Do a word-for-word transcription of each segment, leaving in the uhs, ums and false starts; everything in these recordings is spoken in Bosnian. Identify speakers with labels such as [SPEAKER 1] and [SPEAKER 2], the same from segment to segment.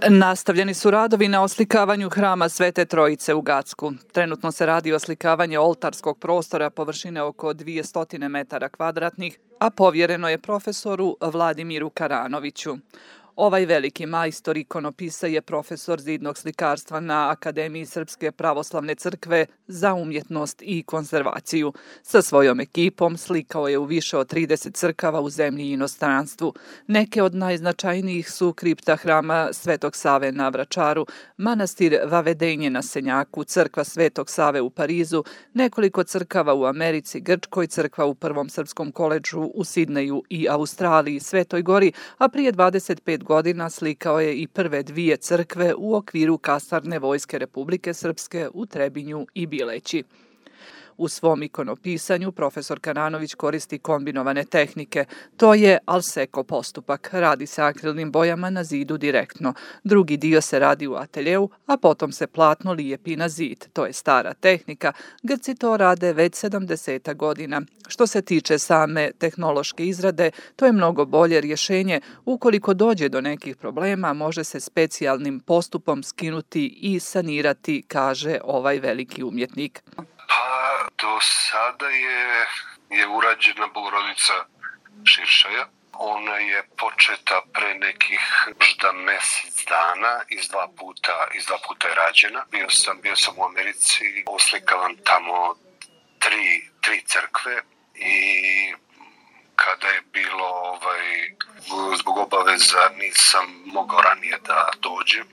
[SPEAKER 1] Nastavljeni su radovi na oslikavanju hrama Svete Trojice u Gacku. Trenutno se radi oslikavanje oltarskog prostora površine oko dvjesto metara kvadratnih, a povjereno je profesoru Vladimiru Karanoviću. Ovaj veliki majstor ikonopisa je profesor zidnog slikarstva na Akademiji Srpske pravoslavne crkve za umjetnost i konzervaciju. Sa svojom ekipom slikao je u više od trideset crkava u zemlji i inostranstvu. Neke od najznačajnijih su kripta hrama Svetog Save na Vračaru, manastir Vavedenje na Senjaku, crkva Svetog Save u Parizu, nekoliko crkava u Americi, Grčkoj, crkva u Prvom srpskom koledžu u Sidneju i Australiji, Svetoj Gori, a prije dvadeset pet godina slikao je i prve dvije crkve u okviru kasarne Vojske Republike Srpske u Trebinju i Bileći. U svom ikonopisanju profesor Karanović koristi kombinovane tehnike. To je alseko postupak. Radi se akrilnim bojama na zidu direktno. Drugi dio se radi u ateljeu, a potom se platno lijepi na zid. To je stara tehnika. Grci to rade već sedamdeset godina. Što se tiče same tehnološke izrade, to je mnogo bolje rješenje. Ukoliko dođe do nekih problema, može se specijalnim postupom skinuti i sanirati, kaže ovaj veliki umjetnik.
[SPEAKER 2] Pa do sada je, je urađena Bogorodica Širšaja. Ona je početa pre nekih možda mjesec dana, iz dva puta, iz dva puta je rađena. Bio sam, bio sam u Americi, oslikavam tamo tri, tri crkve i kada je bilo ovaj, zbog obaveza nisam mogao ranije da dođem.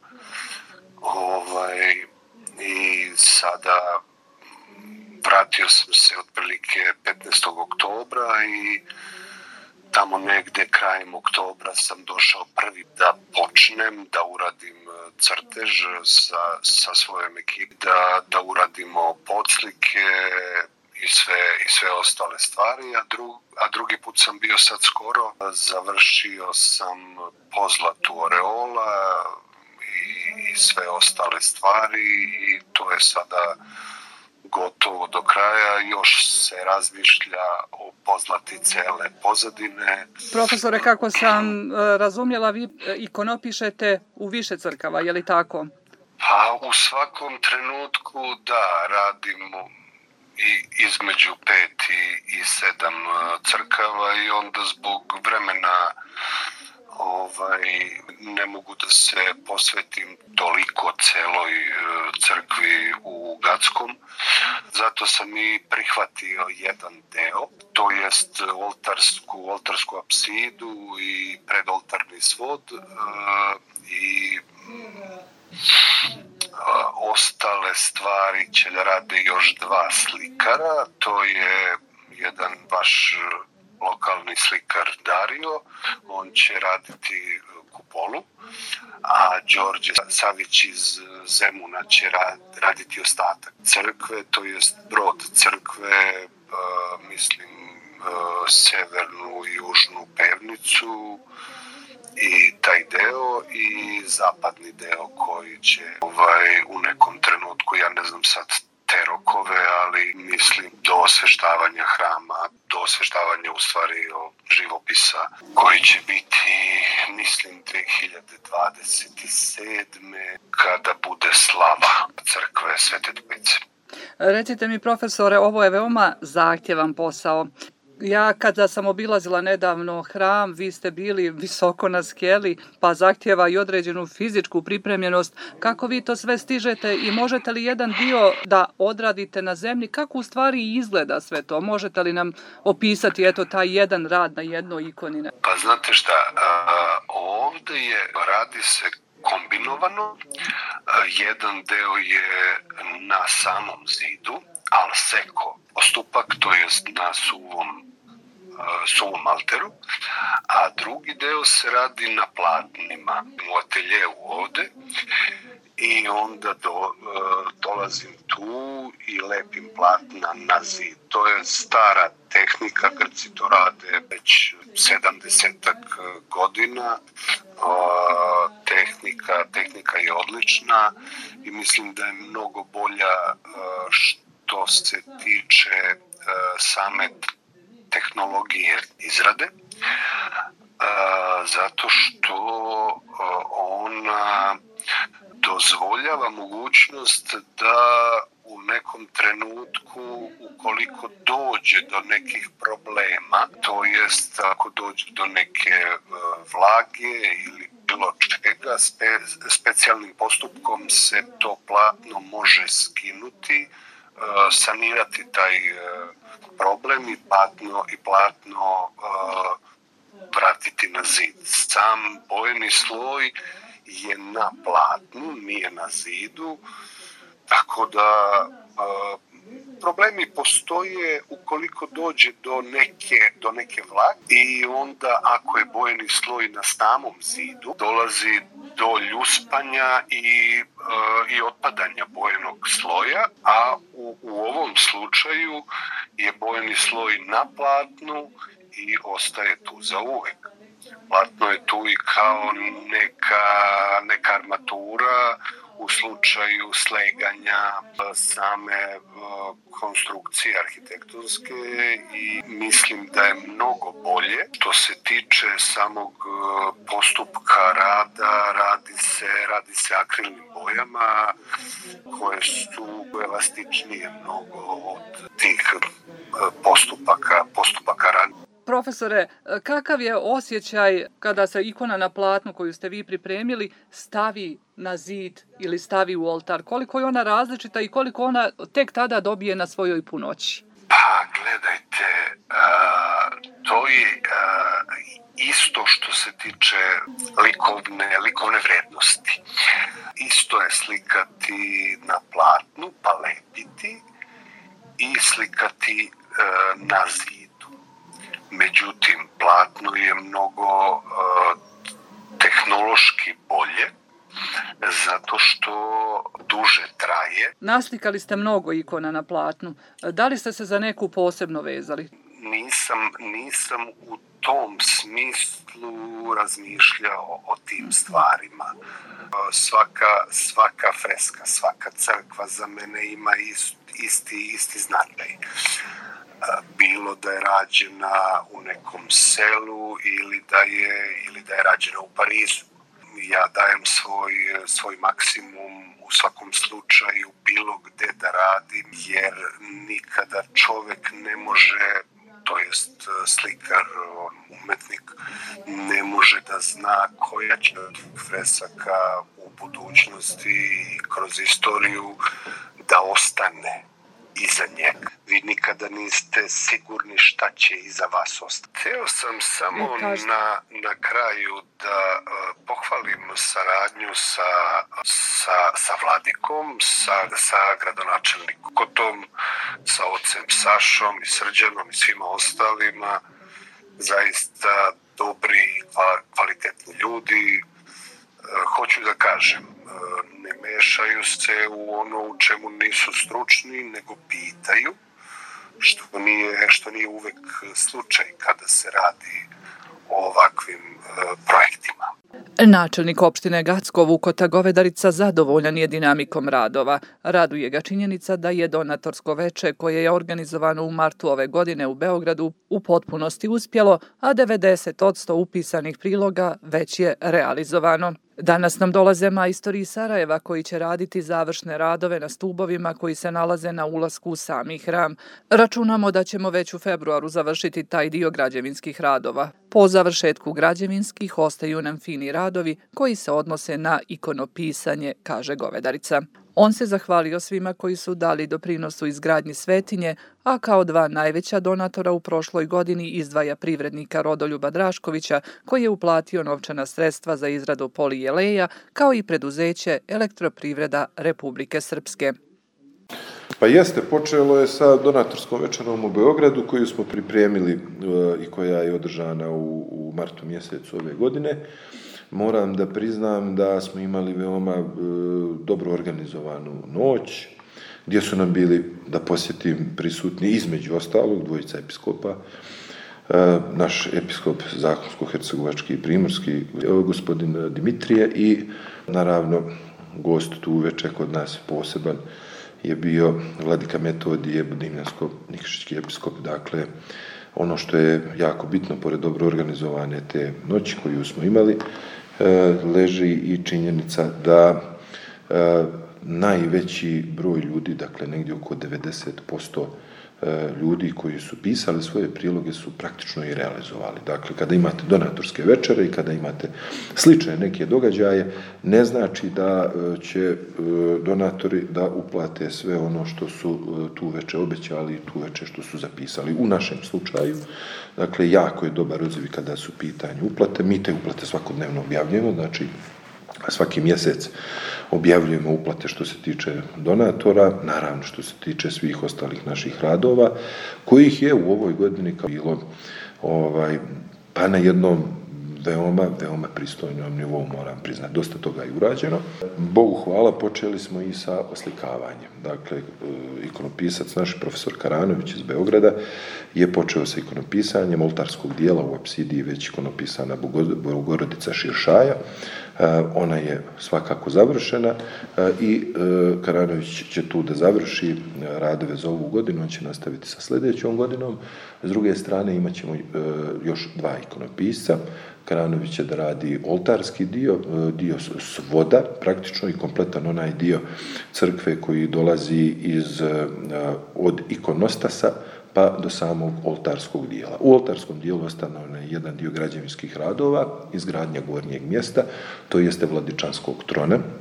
[SPEAKER 2] Ovaj, i sada vratio sam se otprilike petnaestog oktobra i tamo negde krajem oktobra sam došao prvi da počnem, da uradim crtež sa, sa svojom ekipom, da, da uradimo podslike i sve, i sve ostale stvari, a, dru, a drugi put sam bio sad skoro, završio sam pozlatu oreola i, i sve ostale stvari i to je sada gotovo do kraja, još se razmišlja o pozlati cele pozadine.
[SPEAKER 1] Profesore, kako sam razumjela, vi ikonopišete u više crkava, je li tako?
[SPEAKER 2] Pa u svakom trenutku da, radimo i između pet i, i sedam crkava i onda zbog vremena ovaj, ne mogu da se posvetim toliko celoj crkvi u Gackom. Zato sam i prihvatio jedan deo, to jest oltarsku, oltarsku apsidu i predoltarni svod i ostale stvari će da rade još dva slikara. To je jedan vaš lokalni slikar Dario, on će raditi kupolu, a Đorđe Savić iz Zemuna će raditi ostatak crkve, to jest brod crkve, mislim severnu i južnu pevnicu i taj deo i zapadni deo koji će ovaj, u nekom trenutku, ja ne znam sad te rokove, ali mislim do osveštavanja hrama, do osveštavanja u stvari živopisa koji će biti, mislim, dvije hiljade dvadeset sedme kada bude slava crkve Svete Trojice.
[SPEAKER 1] Recite mi, profesore, ovo je veoma zahtjevan posao. Ja kada sam obilazila nedavno hram, vi ste bili visoko na skeli, pa zahtjeva i određenu fizičku pripremljenost. Kako vi to sve stižete i možete li jedan dio da odradite na zemlji? Kako u stvari izgleda sve to? Možete li nam opisati eto taj jedan rad na jednoj ikoni?
[SPEAKER 2] Pa znate šta, ovdje je, radi se kombinovano. Jedan deo je na samom zidu, alseko postupak, to jest na suvom, suvom alteru, a drugi deo se radi na platnima u ateljeu ovde i onda do, dolazim tu i lepim platna na zid. To je stara tehnika, Grci to rade već sedamdesetak godina. Tehnika, tehnika je odlična i mislim da je mnogo bolja što se tiče same tehnologije izrade, zato što ona dozvoljava mogućnost da u nekom trenutku, ukoliko dođe do nekih problema, to jest ako dođe do neke vlage ili bilo čega, spe, specijalnim postupkom se to platno može skinuti, sanirati taj problem i platno, i platno vratiti na zid. Sam bojeni sloj je na platnu, nije na zidu, tako da uh, problemi postoje ukoliko dođe do neke, do neke vlage i onda ako je bojeni sloj na samom zidu, dolazi do ljuspanja i, uh, i otpadanja bojenog sloja, a u, u ovom slučaju je bojeni sloj na platnu i ostaje tu za uvek. Platno je tu i kao neka, neka armatura u slučaju sleganja same konstrukcije arhitektonske i mislim da je mnogo bolje. Što se tiče samog postupka rada, radi se, radi se akrilnim bojama koje su elastičnije mnogo od tih postupaka, postupaka rada.
[SPEAKER 1] Profesore, kakav je osjećaj kada se ikona na platnu koju ste vi pripremili stavi na zid ili stavi u oltar? Koliko je ona različita i koliko ona tek tada dobije na svojoj punoći?
[SPEAKER 2] Pa gledajte, uh, to je uh, isto što se tiče likovne, likovne vrednosti. Isto je slikati na platnu, pa lepiti i slikati uh, na zid. Međutim, platno je mnogo uh, tehnološki bolje, zato što duže traje.
[SPEAKER 1] Naslikali ste mnogo ikona na platnu. Da li ste se za neku posebno vezali?
[SPEAKER 2] Nisam, nisam u tom smislu razmišljao o tim stvarima. Svaka, svaka freska, svaka crkva za mene ima ist, isti, isti značaj. Bilo da je rađena u nekom selu ili da je, ili da je rađena u Parizu. Ja dajem svoj, svoj maksimum u svakom slučaju bilo gde da radim, jer nikada čovek ne može, to jest slikar, umetnik, ne može da zna koja će od fresaka u budućnosti i kroz istoriju da ostane iza njega. Vi nikada niste sigurni šta će iza vas ostati. Hteo sam samo na, na kraju da uh, pohvalim saradnju sa, sa, sa Vladikom, sa, sa gradonačelnikom Kotom, sa ocem Sašom i Srđanom i svima ostalima. Zaista dobri, kvalitetni ljudi. Uh, hoću da kažem, ne mešaju se u ono u čemu nisu stručni, nego pitaju, što nije, što nije uvek slučaj kada se radi o ovakvim uh, projektima.
[SPEAKER 1] Načelnik opštine Gacko Vukota Govedarica zadovoljan je dinamikom radova. Raduje ga činjenica da je donatorsko veče koje je organizovano u martu ove godine u Beogradu u potpunosti uspjelo, a devedeset posto upisanih priloga već je realizovano. Danas nam dolaze majstori iz Sarajeva koji će raditi završne radove na stubovima koji se nalaze na ulasku u sami hram. Računamo da ćemo već u februaru završiti taj dio građevinskih radova. Po završetku građevinskih ostaju nam fini radovi koji se odnose na ikonopisanje, kaže Govedarica. On se zahvalio svima koji su dali doprinos u izgradnji svetinje, a kao dva najveća donatora u prošloj godini izdvaja privrednika Rodoljuba Draškovića, koji je uplatio novčana sredstva za izradu polijeleja, kao i preduzeće Elektroprivreda Republike Srpske.
[SPEAKER 3] Pa jeste, počelo je sa donatorskom večerom u Beogradu koju smo pripremili e, i koja je održana u, u martu mjesecu ove godine. Moram da priznam da smo imali veoma e, dobro organizovanu noć, gdje su nam bili, da posjetim, prisutni između ostalog dvojica episkopa, e, naš episkop Zahumsko-hercegovački i primorski, e, gospodin Dimitrije, i naravno gost tu uveče kod nas poseban je bio vladika Metodije, Budimljansko-Nikšićki episkop. Dakle, ono što je jako bitno, pored dobro organizovane te noći koju smo imali, leži i činjenica da najveći broj ljudi, dakle negdje oko devedeset posto ljudi koji su pisali svoje priloge su praktično i realizovali. Dakle, kada imate donatorske večere i kada imate slične neke događaje, ne znači da će donatori da uplate sve ono što su tu veče obećali i tu veče što su zapisali. U našem slučaju, dakle, jako je dobar odziv kada su pitanje uplate. Mi te uplate svakodnevno objavljujemo, znači svaki mjesec objavljujemo uplate što se tiče donatora, naravno što se tiče svih ostalih naših radova, kojih je u ovoj godini kao bilo ovaj, pa na jednom veoma, veoma pristojnom nivou, moram priznati, dosta toga je urađeno. Bogu hvala, počeli smo i sa oslikavanjem. Dakle, ikonopisac, naš profesor Karanović iz Beograda, je počeo sa ikonopisanjem oltarskog dijela u apsidiji, već ikonopisana Bogorodica Širšaja. Ona je svakako završena i Karanović će tu da završi radove za ovu godinu, on će nastaviti sa sljedećom godinom. S druge strane imat ćemo još dva ikonopisca. Karanović će da radi oltarski dio, dio svoda, praktično i kompletan onaj dio crkve koji dolazi iz, od ikonostasa pa do samog oltarskog dijela. U oltarskom dijelu ostano je jedan dio građevinskih radova, izgradnja gornjeg mjesta, to jeste Vladičanskog trona, e,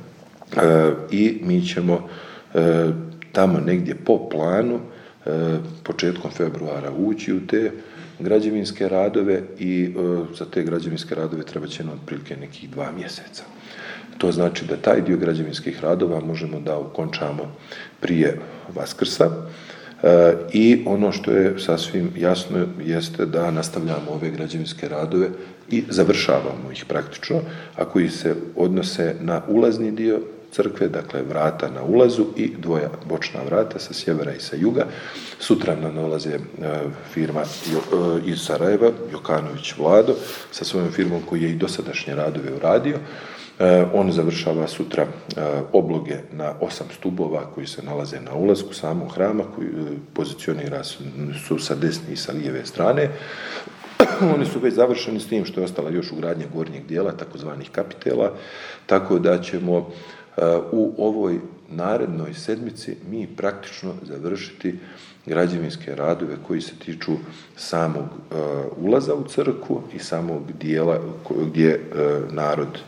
[SPEAKER 3] i mi ćemo e, tamo negdje po planu e, početkom februara ući u te građevinske radove i e, za te građevinske radove treba će nam otprilike nekih dva mjeseca. To znači da taj dio građevinskih radova možemo da okončamo prije Vaskrsa. E, I ono što je sasvim jasno jeste da nastavljamo ove građevinske radove i završavamo ih praktično, a koji se odnose na ulazni dio crkve, dakle vrata na ulazu i dvoja bočna vrata sa sjevera i sa juga. Sutra nam nalaze e, firma jo, e, iz Sarajeva, Jokanović Vlado, sa svojom firmom koji je i dosadašnje radove uradio. E, on završava sutra e, obloge na osam stubova koji se nalaze na ulasku samog hrama, koji e, pozicionira su sa desne i sa lijeve strane. Oni su već završeni s tim što je ostala još ugradnja gornjeg dijela, takozvanih kapitela, tako da ćemo e, u ovoj narednoj sedmici mi praktično završiti građevinske radove koji se tiču samog e, ulaza u crkvu i samog dijela gdje e, narod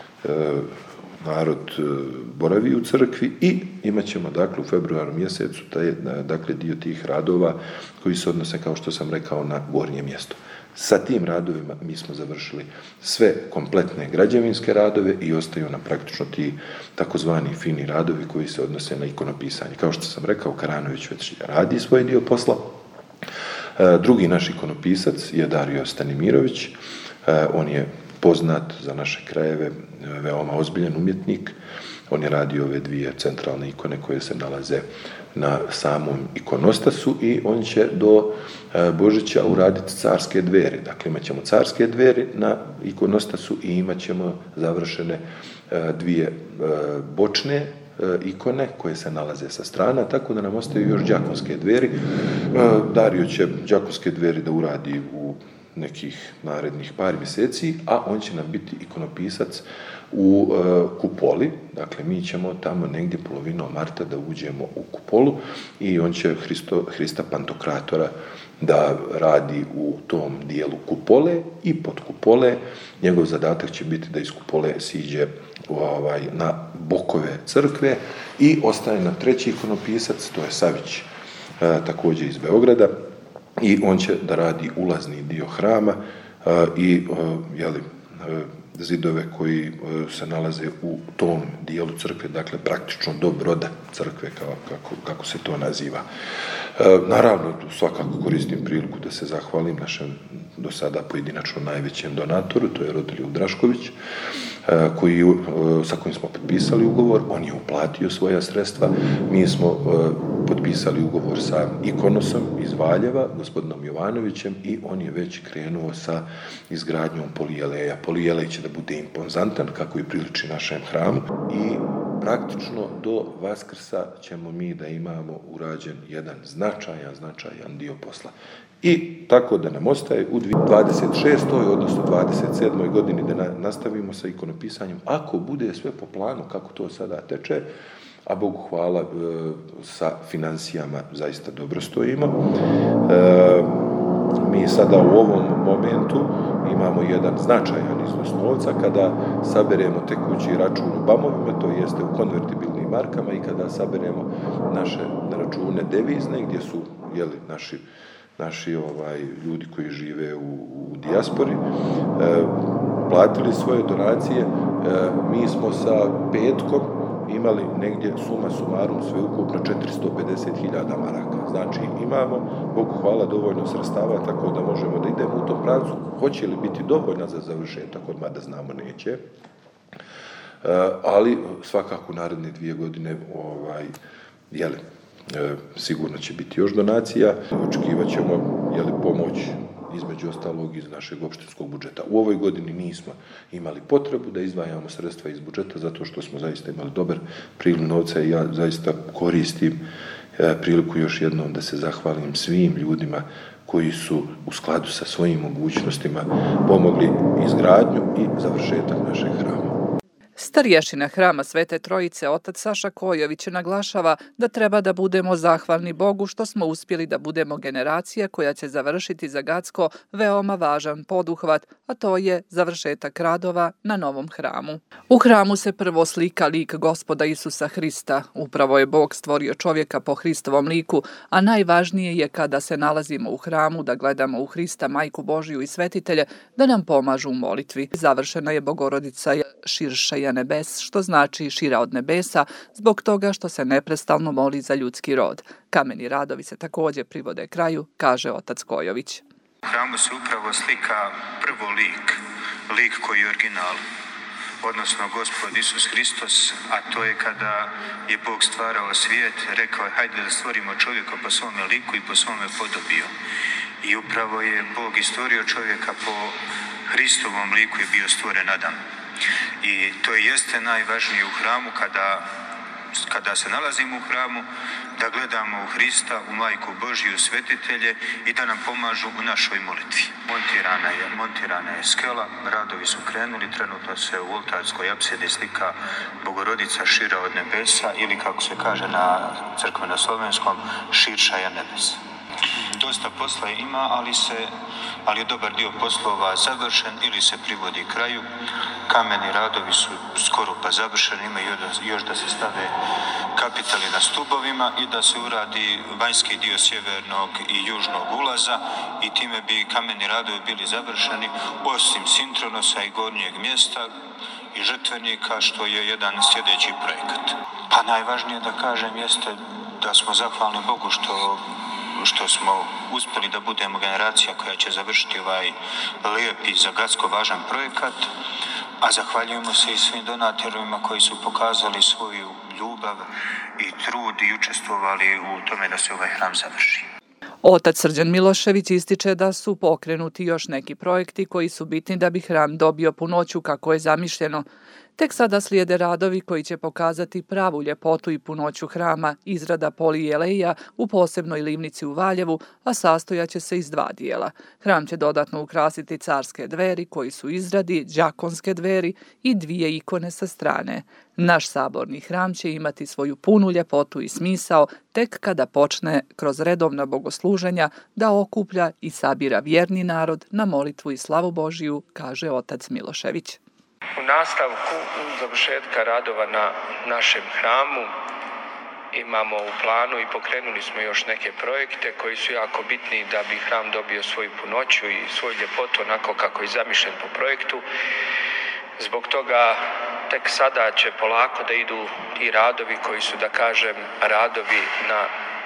[SPEAKER 3] narod boravi u crkvi i imat ćemo dakle u februaru mjesecu taj, dakle, dio tih radova koji se odnose, kao što sam rekao, na gornje mjesto. Sa tim radovima mi smo završili sve kompletne građevinske radove i ostaju nam praktično ti takozvani fini radovi koji se odnose na ikonopisanje. Kao što sam rekao, Karanović već radi svoj dio posla. Drugi naš ikonopisac je Dario Stanimirović. On je poznat za naše krajeve, veoma ozbiljan umjetnik. On je radio ove dvije centralne ikone koje se nalaze na samom ikonostasu i on će do Božića uraditi carske dveri. Dakle, imat ćemo carske dveri na ikonostasu i imat ćemo završene dvije bočne ikone koje se nalaze sa strana, tako da nam ostaju još đakonske dveri. Dario će đakonske dveri da uradi u nekih narednih par mjeseci, a on će nam biti ikonopisac u uh, kupoli. Dakle, mi ćemo tamo negdje polovinom marta da uđemo u kupolu i on će Hristo, Hrista Pantokratora da radi u tom dijelu kupole i pod kupole. Njegov zadatak će biti da iz kupole siđe ovaj, na bokove crkve i ostaje na treći ikonopisac, to je Savić, uh, također iz Beograda. I on će da radi ulazni dio hrama uh, i uh, jeli, uh, zidove koji uh, se nalaze u tom dijelu crkve, dakle praktično do broda crkve, kao, kako, kako se to naziva. Uh, naravno, svakako koristim priliku da se zahvalim našem do sada pojedinačno najvećem donatoru, to je Rodoljub Drašković, uh, koji, uh, sa kojim smo potpisali ugovor. On je uplatio svoja sredstva. Mi smo uh, potpisali ugovor sa Ikonosom iz Valjeva, gospodinom Jovanovićem, i on je već krenuo sa izgradnjom polijeleja. Polijelej će da bude impozantan, kako i priliči našem hramu, i praktično do Vaskrsa ćemo mi da imamo urađen jedan značajan, značajan dio posla. I tako da nam ostaje u dvadeset šestoj odnosno dvadeset sedmoj godini da nastavimo sa ikonopisanjem, ako bude sve po planu kako to sada teče, a Bogu hvala sa financijama zaista dobro stojimo. E, mi sada u ovom momentu imamo jedan značajan iznos novca kada saberemo tekući račun u bamovima, to jeste u konvertibilnim markama, i kada saberemo naše račune devizne gdje su jeli, naši naši ovaj, ljudi koji žive u, u dijaspori, e, platili svoje donacije. E, mi smo sa petkom imali negdje suma sumarum sveukupno četiristo pedeset hiljada maraka. Znači imamo, Bogu hvala, dovoljno sredstava tako da možemo da idemo u tom pravcu. Hoće li biti dovoljna za završetak, odmah da znamo neće. E, ali svakako u naredne dvije godine ovaj, jeli, E, sigurno će biti još donacija. Očekivat ćemo jeli, pomoć između ostalog iz našeg opštinskog budžeta. U ovoj godini nismo imali potrebu da izdvajamo sredstva iz budžeta zato što smo zaista imali dobar priliv novca i ja zaista koristim e, priliku još jednom da se zahvalim svim ljudima koji su u skladu sa svojim mogućnostima pomogli izgradnju i završetak našeg hrama.
[SPEAKER 1] Starješina hrama Svete Trojice, otac Saša Kojović, naglašava da treba da budemo zahvalni Bogu što smo uspjeli da budemo generacija koja će završiti za Gacko veoma važan poduhvat, a to je završetak radova na novom hramu. U hramu se prvo slika lik Gospoda Isusa Hrista. Upravo je Bog stvorio čovjeka po Hristovom liku, a najvažnije je kada se nalazimo u hramu da gledamo u Hrista, Majku Božiju i svetitelje, da nam pomažu u molitvi. Završena je Bogorodica širša nebes, što znači šira od nebesa, zbog toga što se neprestalno moli za ljudski rod. Kameni radovi se također privode kraju, kaže otac Kojović.
[SPEAKER 4] U hramu se upravo slika prvo lik, lik koji je original, odnosno Gospod Isus Hristos, a to je kada je Bog stvarao svijet, rekao je hajde da stvorimo čovjeka po svome liku i po svome podobiju. I upravo je Bog i stvorio čovjeka po Hristovom liku je bio stvoren Adam. I to jeste najvažnije u hramu kada, kada se nalazimo u hramu, da gledamo u Hrista, u Majku Božiju, svetitelje i da nam pomažu u našoj molitvi. Montirana je, montirana je skela, radovi su krenuli, trenutno se u oltarskoj apsidi slika Bogorodica šira od nebesa ili kako se kaže na crkveno-slovenskom širša je nebesa. Dosta posla ima, ali, se, ali je dobar dio poslova završen ili se privodi kraju. Kameni radovi su skoro pa završeni, imaju još da se stave kapitali na stubovima i da se uradi vanjski dio sjevernog i južnog ulaza i time bi kameni radovi bili završeni, osim Sintronosa i gornjeg mjesta i žrtvenika, što je jedan sljedeći projekat. Pa najvažnije da kažem jeste da smo zahvalni Bogu što što smo uspjeli da budemo generacija koja će završiti ovaj lijep i za Gacko važan projekat, a zahvaljujemo se i svim donatorima koji su pokazali svoju ljubav i trud i učestvovali u tome da se ovaj hram završi.
[SPEAKER 1] Otac Srđan Milošević ističe da su pokrenuti još neki projekti koji su bitni da bi hram dobio punoću kako je zamišljeno. Tek sada slijede radovi koji će pokazati pravu ljepotu i punoću hrama, izrada polijeleja u posebnoj livnici u Valjevu, a sastojaće se iz dva dijela. Hram će dodatno ukrasiti carske dveri koji su izradi, đakonske dveri i dvije ikone sa strane. Naš saborni hram će imati svoju punu ljepotu i smisao tek kada počne kroz redovna bogosluženja da okuplja i sabira vjerni narod na molitvu i slavu Božiju, kaže otac Milošević.
[SPEAKER 5] U nastavku završetka radova na našem hramu imamo u planu i pokrenuli smo još neke projekte koji su jako bitni da bi hram dobio svoju punoću i svoju ljepotu onako kako je zamišljen po projektu. Zbog toga tek sada će polako da idu ti radovi koji su, da kažem, radovi na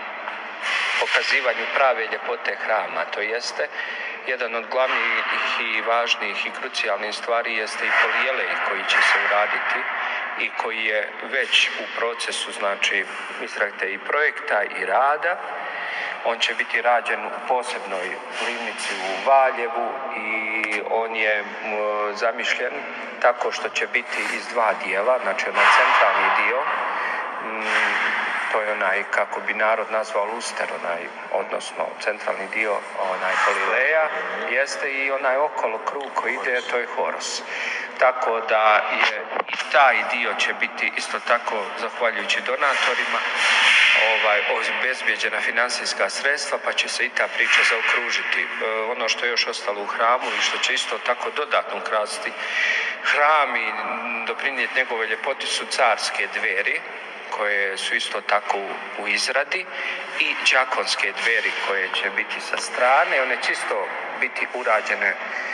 [SPEAKER 5] pokazivanju prave ljepote hrama. To jeste, jedan od glavnih i važnih i krucijalnih stvari jeste i polijelej koji će se uraditi i koji je već u procesu, znači, izrade i projekta i rada. On će biti rađen u posebnoj livnici u Valjevu i on je zamišljen tako što će biti iz dva dijela, znači onaj centralni dio to je onaj, kako bi narod nazvao luster, onaj, odnosno centralni dio onaj Galileja, jeste i onaj okolo krug koji ide, to je Horos. Tako da je i taj dio će biti isto tako, zahvaljujući donatorima, ovaj, obezbijeđena financijska sredstva, pa će se i ta priča zaokružiti. E, ono što je još ostalo u hramu i što će isto tako dodatno ukrasiti hram i doprinijeti njegove ljepoti su carske dveri, koje su isto tako u izradi, i đakonske dveri koje će biti sa strane. One će isto biti urađene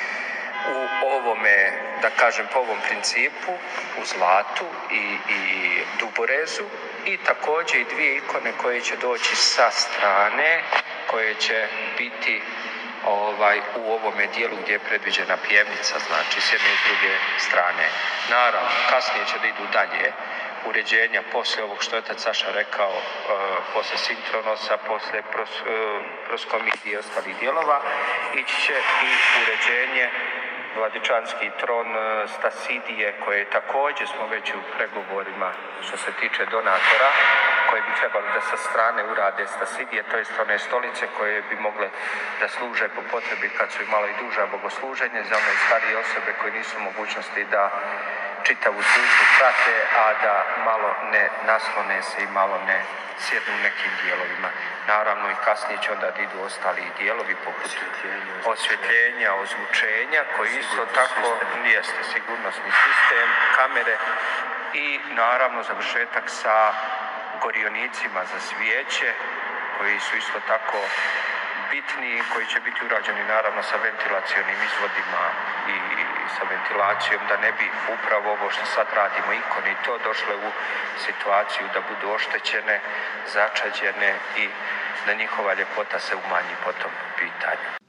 [SPEAKER 5] u ovome, da kažem, po ovom principu, u zlatu i, i duborezu, i također i dvije ikone koje će doći sa strane, koje će biti ovaj, u ovome dijelu gdje je predviđena pjevnica, znači s jedne i s druge strane. Naravno, kasnije će da idu dalje uređenja poslije ovog što je otac Saša rekao, e, poslije sinkronosa, poslije pros, e, proskomidije i ostalih dijelova, ići će i uređenje Vladičanski tron Stasidije, koje također smo već u pregovorima što se tiče donatora, koji bi trebali da sa strane urade Stasidije, to jest one stolice koje bi mogle da služe po potrebi kad su imalo i duža bogosluženje za one starije osobe koje nisu mogućnosti da čitavu službu prate, a da malo ne naslone se i malo ne sjednu u nekim dijelovima. Naravno i kasnije će onda da idu ostali dijelovi poput osvjetljenja, ozvučenja, koji isto tako jeste sigurnosni sistem, kamere i naravno završetak sa gorionicima za svijeće, koji su isto tako bitni, koji će biti urađeni naravno sa ventilacionim izvodima i sa ventilacijom, da ne bi upravo ovo što sad radimo, ikone i to, došle u situaciju da budu oštećene, začađene i da njihova ljepota se umanji po tom pitanju.